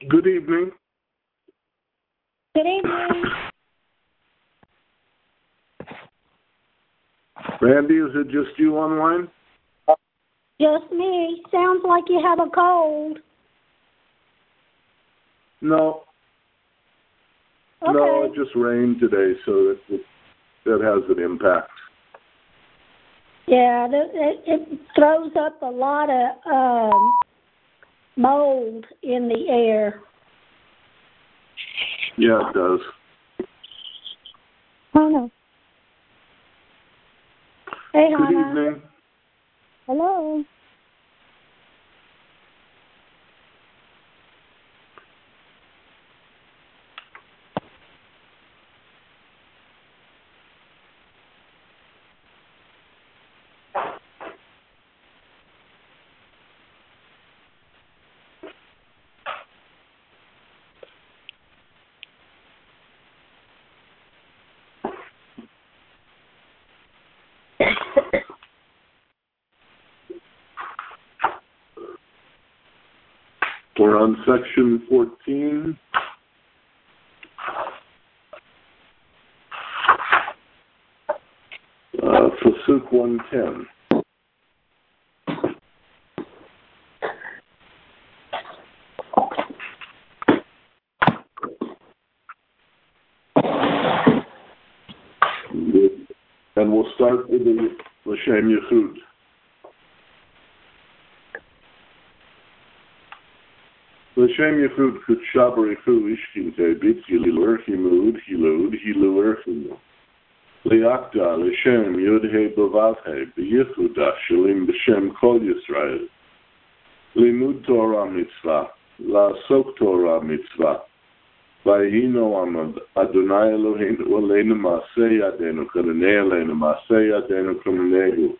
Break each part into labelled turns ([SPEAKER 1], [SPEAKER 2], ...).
[SPEAKER 1] Good evening.
[SPEAKER 2] Good evening.
[SPEAKER 1] Randy, is it just you online?
[SPEAKER 2] Just me. Sounds like you have a cold.
[SPEAKER 1] No.
[SPEAKER 2] Okay.
[SPEAKER 1] No, it just rained today, so that has an impact.
[SPEAKER 2] Yeah, it throws up a lot of mold in the air.
[SPEAKER 1] Yeah, it does.
[SPEAKER 2] Hannah. Hey,
[SPEAKER 1] Good
[SPEAKER 2] Hannah.
[SPEAKER 1] evening.
[SPEAKER 2] Hello.
[SPEAKER 1] We're on section 14. Pasuk 110. And we'll start with the L'Shem Yichud. L'Shem Yichud Kutsha B'Richu Ishkinte Bitzi Lilur Himud Hilud Hilur Himu Liakda L'Shem Yudhe B'Vavhe B'Yichuda Shalim B'Shem Kol Yisrael Limud Torah Mitzvah La'asok Torah Mitzvah Vayhino Amad Adonai Eloheinu Oleinu Maaseh Yadenu Kananei Eleinu Maaseh Yadenu Kananehu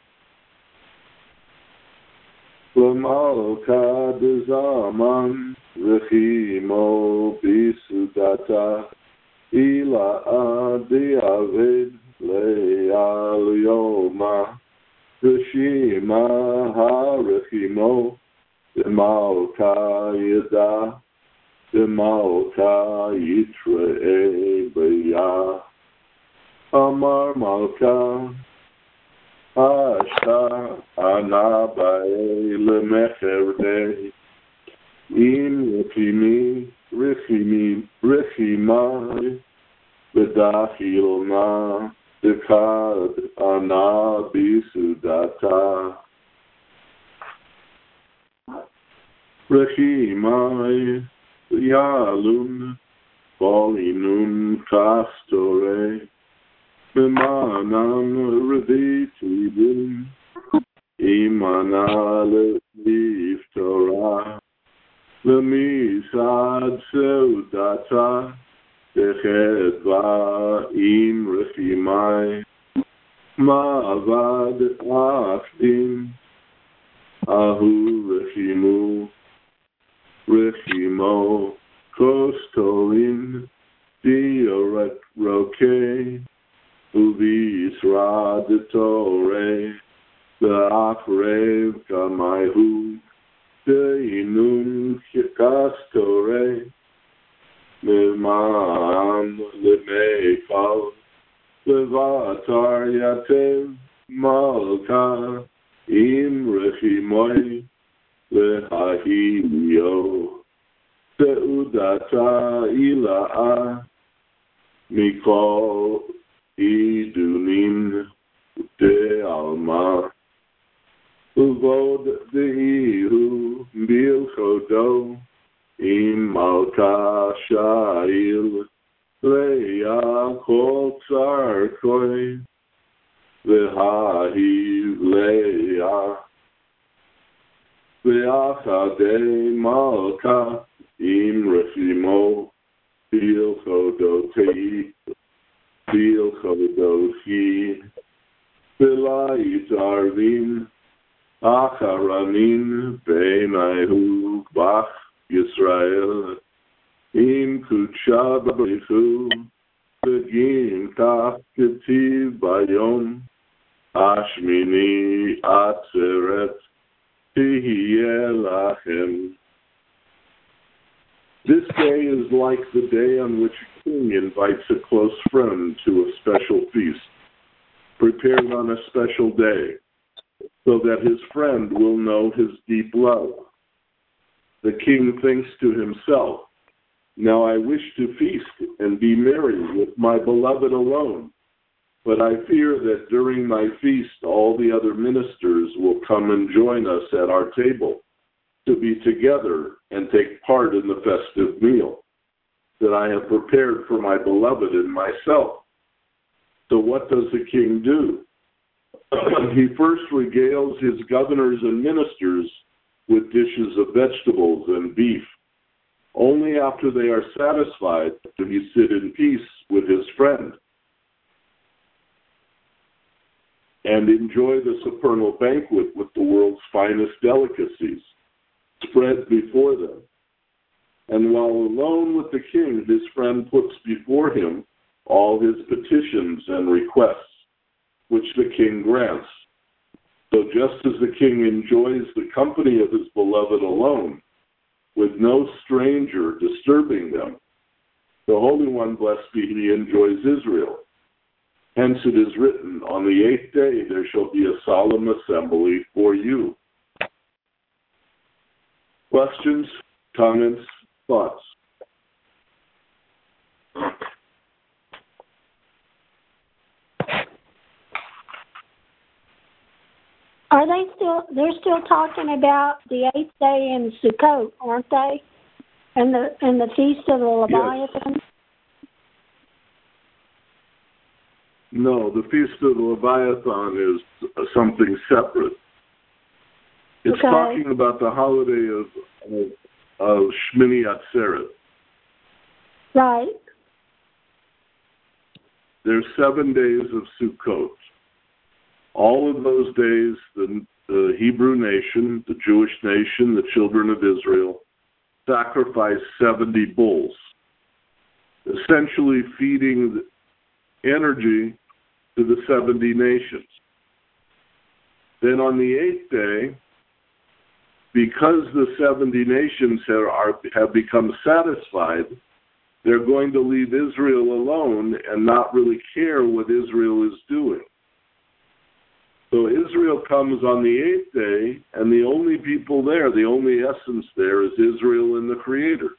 [SPEAKER 1] L'malka D'Zaman Rechimo Bisudata Ila Adi Avid Le'al Yoma Reshima HaRechimo D'Malka Yada D'Malka Yitra'e B'Yah Amar Malka Ashta Anabae Lemecherde Im Rechimai Bedachilma Dekad Anabisudata Rechimai Yalun Polinum Castore Mimanam Revitibim Imana Lev Torah Lemisad Seudata Techedva Im Rechimai Ma'avad Achdim Ahu Rechimu Rechimo Kostolin Dioret Roke Uvis Raditore Be'achrev Kamaihu De'inun Kastore Miman Lemekal Levatar Yatev Malka Im Rechimoy Lehahilio Seudata Ila'a Mikol Idunin De Alma Uvod De'ihu Bil Chodo Im Malka Sha'il Le'a Kol Tsar Koi Ve'hahi Le'a Ve'achade Malka Im Rechimo Bil Chodo Te'i Bil Chodo Hi Ve'la'it Arvin Acharanin Be'naihu Bach Yisrael Im Kutsha B'Richu Begin Kach Ketiv Bayom Ashmini Atzeret Tihiyeh Lachem This day is like the day on which a king invites a close friend to a special feast, prepared on a special day, so that his friend will know his deep love. The king thinks to himself, "Now I wish to feast and be merry with my beloved alone, but I fear that during my feast all the other ministers will come and join us at our table to be together and take part in the festive meal that I have prepared for my beloved and myself." So what does the king do? He first regales his governors and ministers with dishes of vegetables and beef. Only after they are satisfied do he sit in peace with his friend and enjoy the supernal banquet with the world's finest delicacies spread before them. And while alone with the king, his friend puts before him all his petitions and requests, which the king grants. So just as the king enjoys the company of his beloved alone, with no stranger disturbing them, the Holy One, blessed be he, enjoys Israel. Hence it is written, "On the 8th day there shall be a solemn assembly for you." Questions, comments, thoughts?
[SPEAKER 2] They're still talking about the 8th day in Sukkot, aren't they? And the Feast of the Leviathan?
[SPEAKER 1] Yes. No, the Feast of the Leviathan is something separate. It's talking about the holiday of Shmini Atzeret.
[SPEAKER 2] Right.
[SPEAKER 1] There's 7 days of Sukkot. All of those days, the Hebrew nation, the Jewish nation, the children of Israel, sacrifice 70 bulls, essentially feeding energy to the 70 nations. Then on the 8th day, because the 70 nations have become satisfied, they're going to leave Israel alone and not really care what Israel is doing. So Israel comes on the 8th day, and the only people there, the only essence there is Israel and the Creator.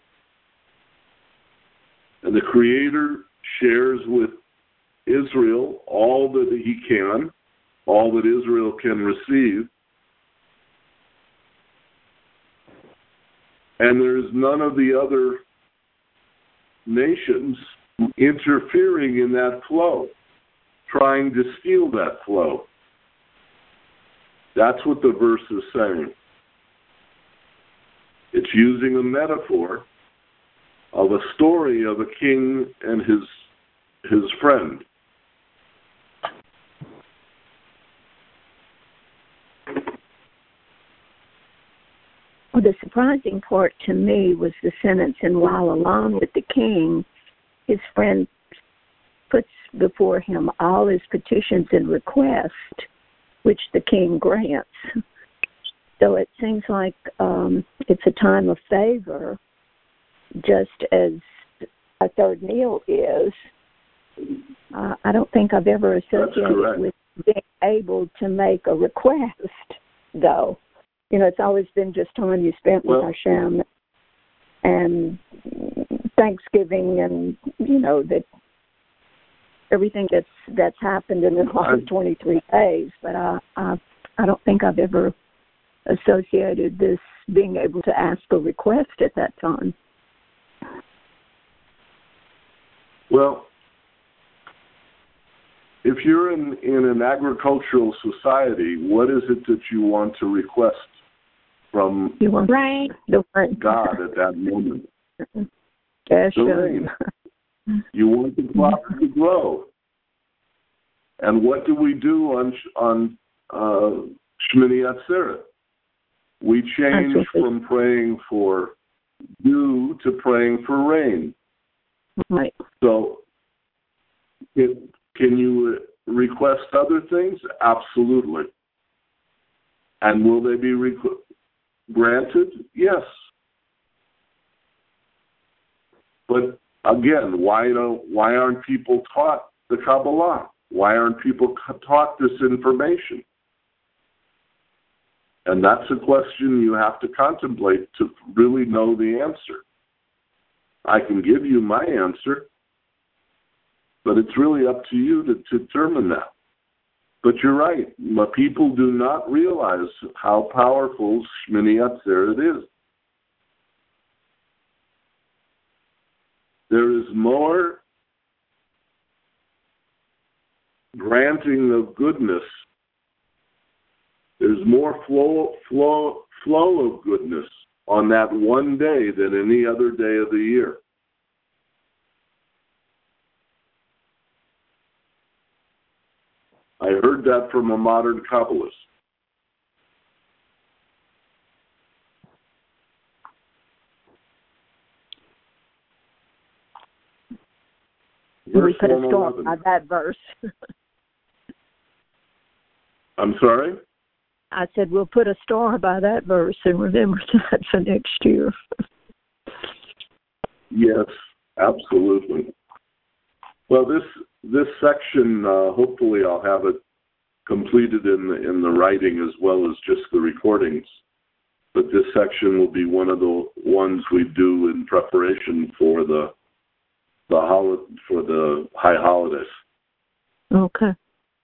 [SPEAKER 1] And the Creator shares with Israel all that he can, all that Israel can receive. And there is none of the other nations interfering in that flow, trying to steal that flow. That's what the verse is saying. It's using a metaphor of a story of a king and his friend.
[SPEAKER 3] Well, the surprising part to me was the sentence, "And while alone with the king, his friend puts before him all his petitions and requests, which the king grants." So it seems like it's a time of favor, just as a third meal is. I don't think I've ever associated with being able to make a request, though. You know, it's always been just time you spent with Hashem and Thanksgiving, and you know that everything that's happened in the last 23 days. But I don't think I've ever associated this being able to ask a request at that time.
[SPEAKER 1] Well, if you're in an agricultural society, what is it that you want to request from God at that moment?
[SPEAKER 3] Yes,
[SPEAKER 1] the rain. You want the crop to grow. And what do we do on Shmini Atzeret? We change from praying for dew to praying for rain.
[SPEAKER 3] Right.
[SPEAKER 1] So can you request other things? Absolutely. And will they be granted? Yes. But again, why aren't people taught the Kabbalah? Why aren't people taught this information? And that's a question you have to contemplate to really know the answer. I can give you my answer, but it's really up to you to determine that. But you're right. People do not realize how powerful Shmini Atzeret is. There is more granting of goodness. There's more flow of goodness on that one day than any other day of the year. I heard that from a modern Kabbalist.
[SPEAKER 3] We put a star by that verse.
[SPEAKER 1] I'm sorry?
[SPEAKER 3] I said we'll put a star by that verse and remember that for next year.
[SPEAKER 1] Yes, absolutely. Well, this section, hopefully I'll have it completed in the writing as well as just the recordings. But this section will be one of the ones we do in preparation for the high holidays.
[SPEAKER 3] Okay.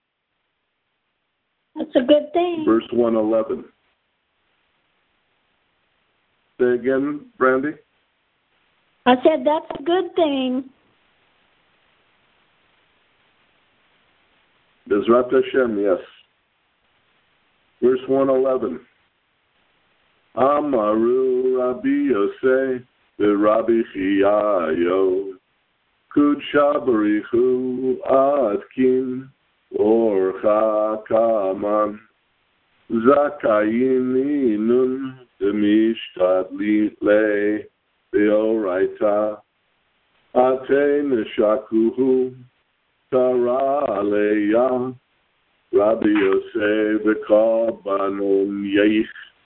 [SPEAKER 2] That's a good thing.
[SPEAKER 1] Verse 111. Say again, Brandy?
[SPEAKER 2] I said that's a good thing.
[SPEAKER 1] Bezrat Hashem, yes. Verse 111. Amaru Rabbi Yosef Rabbi Chiyayo Kudsha Barichu Adkin Orcha Kaman Zakayin Nun Demishtadli Le Beoraita Ate Neshakuhu Tara Aleya Rabbi Yosef Bekabanon Yeich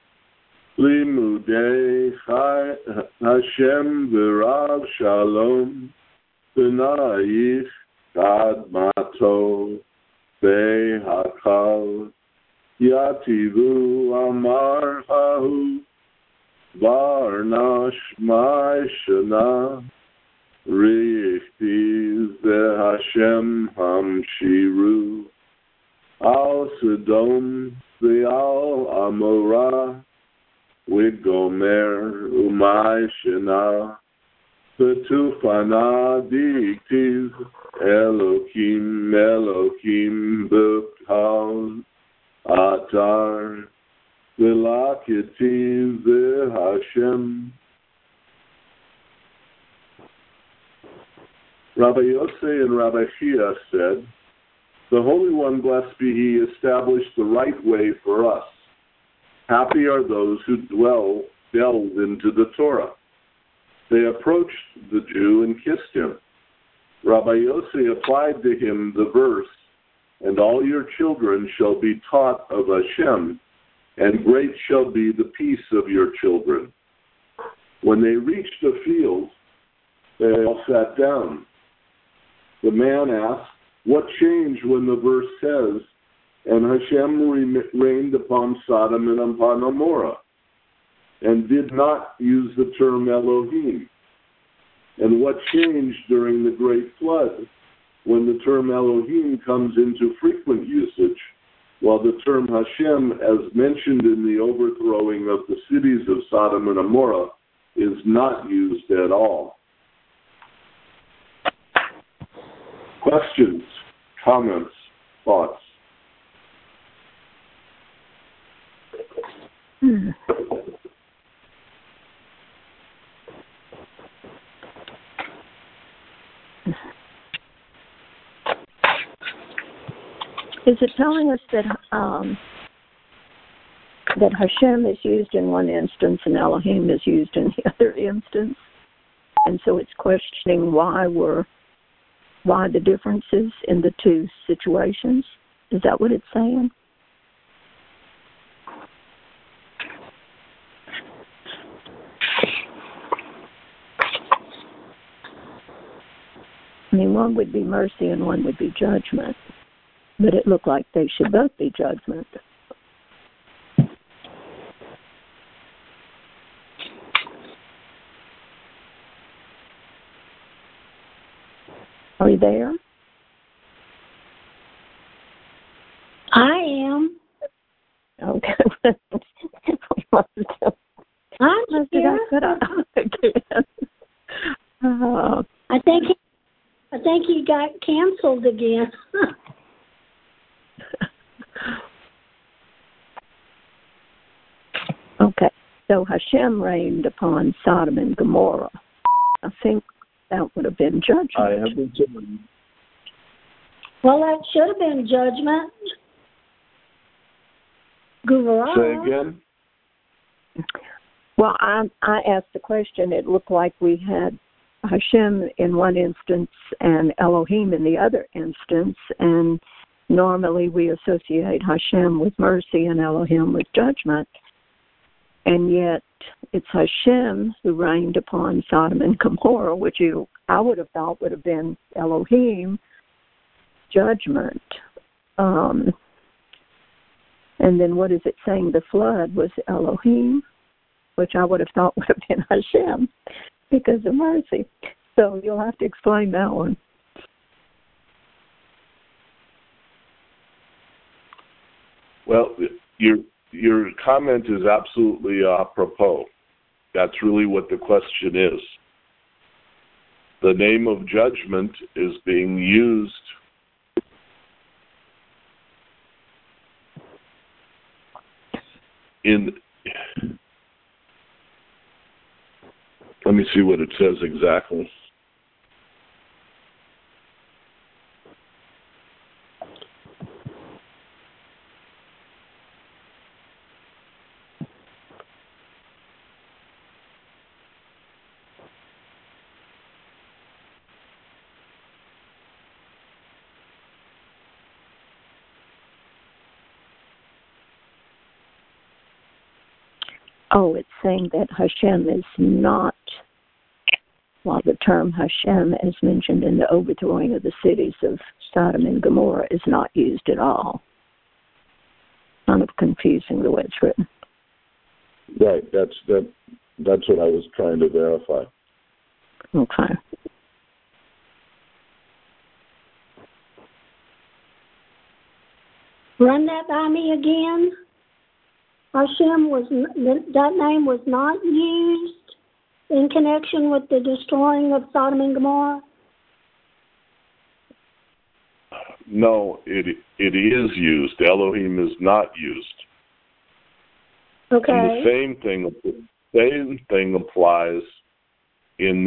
[SPEAKER 1] Limudei Hashem V'Rav Shalom B'nayich Kadmato Be'hakal Yativu Amar Hahu Varnash Maishana Riechtiv Hashem Hamshiru Al Sodom Ve'al Amorah Wigomer Umay Shena Petufana Diktiv Elokim Bukal Atar Vilakitiv Hashem. Rabbi Yosef and Rabbi Chia said, "The Holy One, blessed be He, established the right way for us. Happy are those who delved into the Torah." They approached the Jew and kissed him. Rabbi Yossi applied to him the verse, "And all your children shall be taught of Hashem, and great shall be the peace of your children." When they reached the field, they all sat down. The man asked, "What changed when the verse says, 'And Hashem reigned upon Sodom and upon Gomorrah,' and did not use the term Elohim? And what changed during the Great Flood when the term Elohim comes into frequent usage, while the term Hashem, as mentioned in the overthrowing of the cities of Sodom and Gomorrah, is not used at all?" Questions, comments, thoughts?
[SPEAKER 3] Is it telling us that that Hashem is used in one instance and Elohim is used in the other instance, and so it's questioning why the differences in the two situations? Is that what it's saying? I mean, one would be mercy and one would be judgment. But it looked like they should both be judgment. Are you there?
[SPEAKER 2] I am.
[SPEAKER 3] Okay.
[SPEAKER 2] I'm here. I think he got canceled again.
[SPEAKER 3] Okay. So Hashem reigned upon Sodom and Gomorrah. I think that would have been judgment.
[SPEAKER 1] I have been told.
[SPEAKER 2] Well, that should have been judgment. Gurara.
[SPEAKER 1] Say again?
[SPEAKER 3] Well, I asked the question. It looked like we had Hashem in one instance and Elohim in the other instance, and normally we associate Hashem with mercy and Elohim with judgment. And yet it's Hashem who reigned upon Sodom and Gomorrah, which I would have thought would have been Elohim, judgment. And then what is it saying? The flood was Elohim, which I would have thought would have been Hashem because of mercy. So you'll have to explain that one.
[SPEAKER 1] Well, your comment is absolutely apropos. That's really what the question is. The name of judgment is being used in... Let me see what it says exactly.
[SPEAKER 3] Oh, it's saying that Hashem is not, while the term Hashem, as mentioned in the overthrowing of the cities of Sodom and Gomorrah, is not used at all. Kind of confusing the way it's written.
[SPEAKER 1] Right, that's what I was trying to verify.
[SPEAKER 3] Okay.
[SPEAKER 2] Run that by me again. Hashem that name was not used in connection with the destroying of Sodom and Gomorrah?
[SPEAKER 1] No, it is used. Elohim is not used.
[SPEAKER 2] Okay.
[SPEAKER 1] And the same thing applies in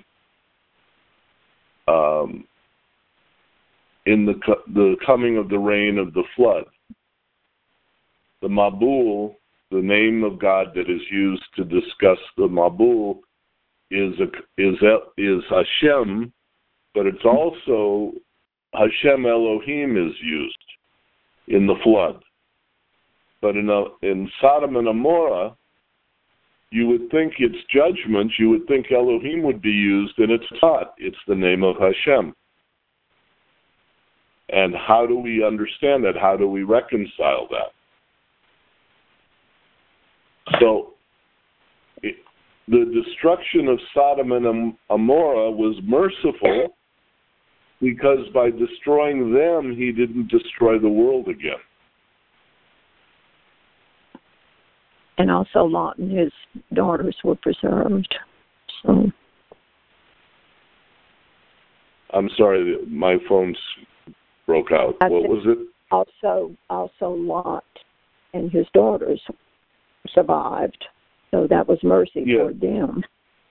[SPEAKER 1] the coming of the rain of the flood. The Mabul, the name of God that is used to discuss the Mabul, is Hashem, but it's also Hashem Elohim is used in the flood. But in Sodom and Gomorrah, you would think it's judgment. You would think Elohim would be used, and it's not. It's the name of Hashem. And how do we understand that? How do we reconcile that? So, the destruction of Sodom and Gomorrah was merciful because by destroying them, he didn't destroy the world again.
[SPEAKER 3] And also Lot and his daughters were preserved. So,
[SPEAKER 1] I'm sorry, my phone's broke out. What was it?
[SPEAKER 3] Also Lot and his daughters survived. So that was mercy for them.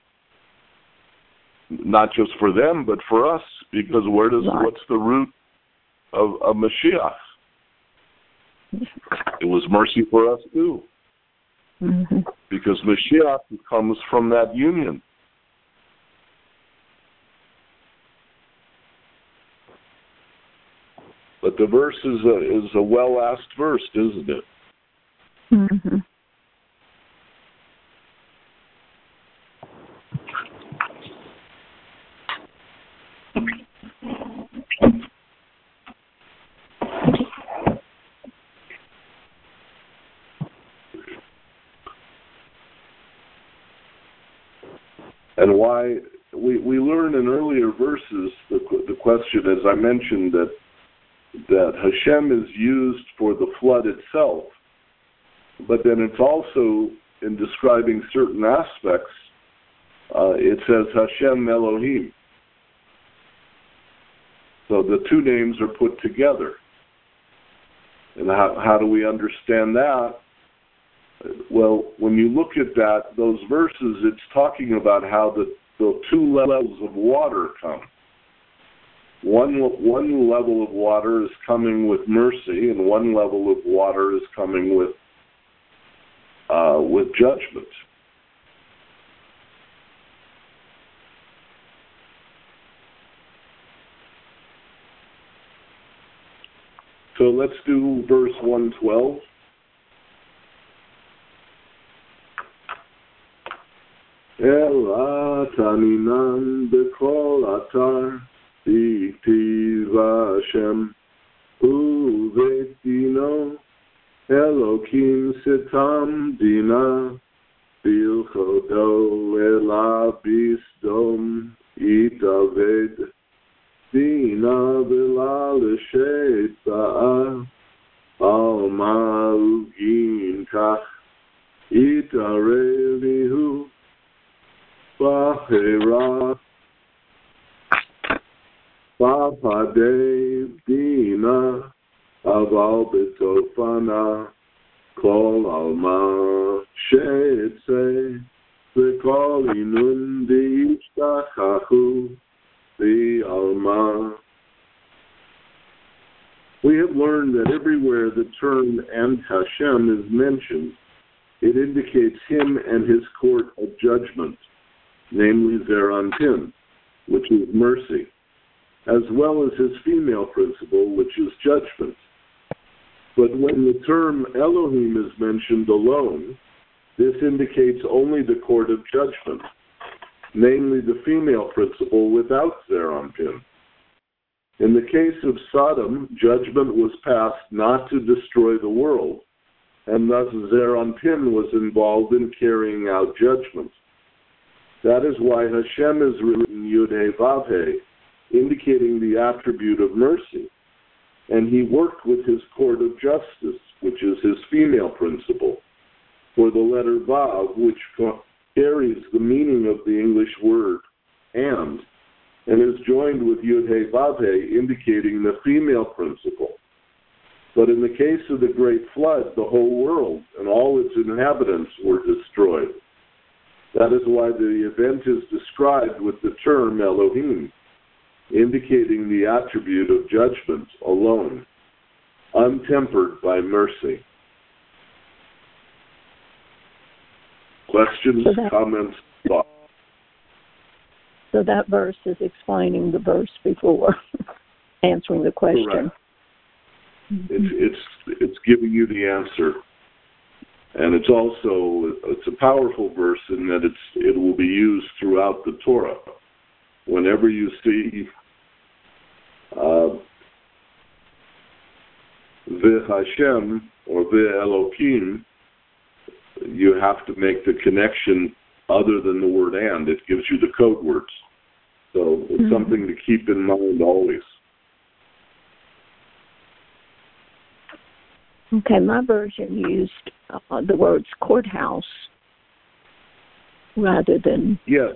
[SPEAKER 1] Not just for them, but for us, because what's the root of Mashiach? It was mercy for us too.
[SPEAKER 3] Mm-hmm.
[SPEAKER 1] Because Mashiach comes from that union. But the verse is a well-asked verse, isn't it?
[SPEAKER 3] Mm-hmm.
[SPEAKER 1] And why we learn in earlier verses the question, as I mentioned, that Hashem is used for the flood itself, but then it's also in describing certain aspects, it says Hashem Elohim. So the two names are put together. And how do we understand that? Well, when you look at those verses, it's talking about how the two levels of water come. One level of water is coming with mercy, and one level of water is coming with judgment. So let's do verse 112. El ataninan bekol atar diktiv Hashem uvetino Elokim sitam dina bilchodo elabisdom itaved Dina v'la l'shet ba'ah al ma'ugin kach itarevihu ba'hera ba'padei dina aval b'tofana kol alma she'etzeh v'kol inun di'ishtachachu the Alma. We have learned that everywhere the term and Hashem is mentioned, it indicates him and his court of judgment, namely Zer Anpin, which is mercy, as well as his female principle, which is judgment. But when the term Elohim is mentioned alone, this indicates only the court of judgment, namely the female principle without Zer Anpin. In the case of Sodom, judgment was passed not to destroy the world, and thus Zer Anpin was involved in carrying out judgment. That is why Hashem is written Yud-He Vav-He, indicating the attribute of mercy, and he worked with his court of justice, which is his female principle, for the letter Vav, which carries the meaning of the English word and is joined with Yud-He Vav-He, indicating the female principle. But in the case of the great flood, the whole world and all its inhabitants were destroyed. That is why the event is described with the term Elohim, indicating the attribute of judgment alone, untempered by mercy. Questions, comments, thoughts?
[SPEAKER 3] So that verse is explaining the verse before, answering the question.
[SPEAKER 1] Correct. It's giving you the answer, and it's a powerful verse in that it will be used throughout the Torah. Whenever you see the Hashem or the Elohim, you have to make the connection other than the word and. It gives you the code words. So it's something to keep in mind always.
[SPEAKER 3] Okay, my version used the words courthouse rather than...
[SPEAKER 1] Yes.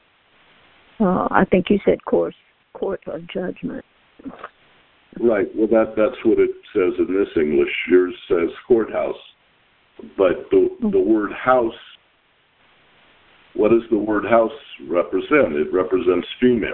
[SPEAKER 3] I think you said court of judgment.
[SPEAKER 1] Right. Well, that's what it says in this English. Yours says courthouse. But the word house, what does the word house represent? It represents female.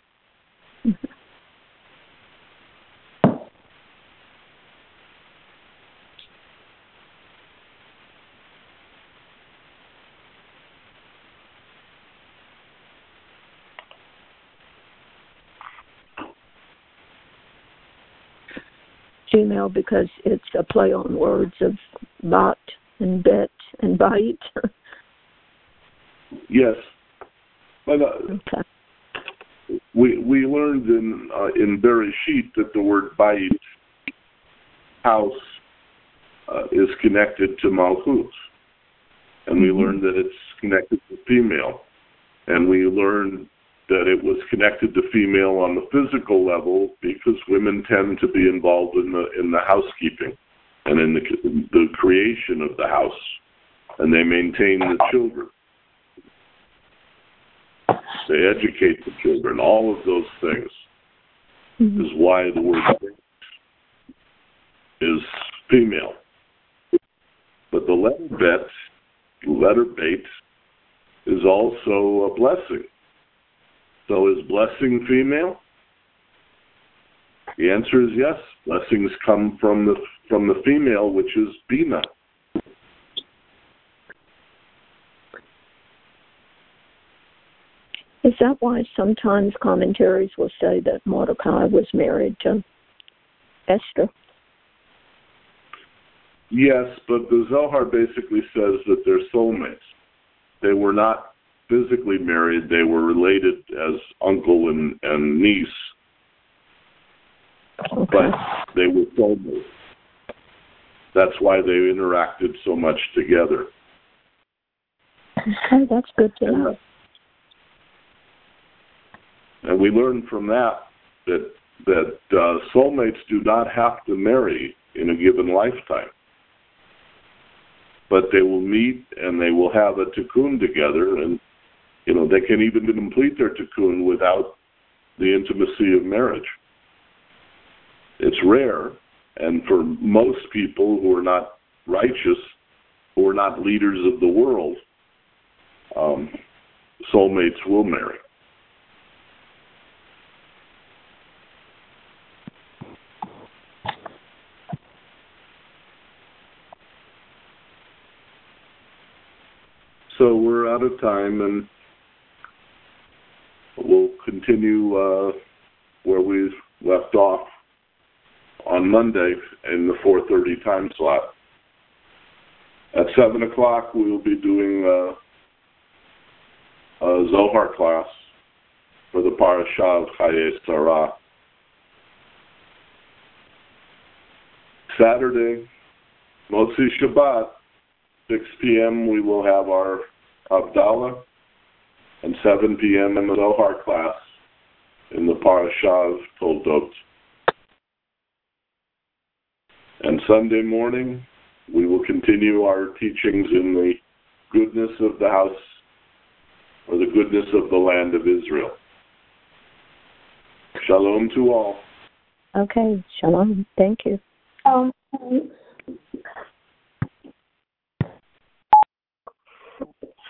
[SPEAKER 3] Female because it's a play on words of bat and bet and bite.
[SPEAKER 1] Yes. But
[SPEAKER 3] Okay.
[SPEAKER 1] we learned in Bereshit that the word bait, house, is connected to Malchut. And we learned that it's connected to female. And we learned that it was connected to female on the physical level because women tend to be involved in the housekeeping and in the creation of the house, and they maintain the children. They educate the children. All of those things is why the word is female. But the letter bet is also a blessing. So is blessing female? The answer is yes. Blessings come from the female, which is Bina.
[SPEAKER 3] Is that why sometimes commentaries will say that Mordecai was married to Esther?
[SPEAKER 1] Yes, but the Zohar basically says that they're soulmates. They were not physically married. They were related as uncle and niece.
[SPEAKER 3] Okay.
[SPEAKER 1] But they were soulmates. That's why they interacted so much together.
[SPEAKER 3] Okay, that's good to know.
[SPEAKER 1] And we learned from that soulmates do not have to marry in a given lifetime. But they will meet and they will have a tikkun together, and they can even complete their tikkun without the intimacy of marriage. It's rare, and for most people who are not righteous, who are not leaders of the world, soulmates will marry. So we're out of time, and we'll continue where we left off on Monday in the 4:30 time slot. At 7 o'clock, we will be doing a Zohar class for the Parashah of Chayei Sarah. Saturday, Motzi Shabbat, 6 p.m. we will have our Havdalah, and 7 p.m. in the Zohar class in the Parashah of Toldot. And Sunday morning, we will continue our teachings in the goodness of the house, or the goodness of the land of Israel. Shalom to all.
[SPEAKER 3] Okay, shalom. Thank you.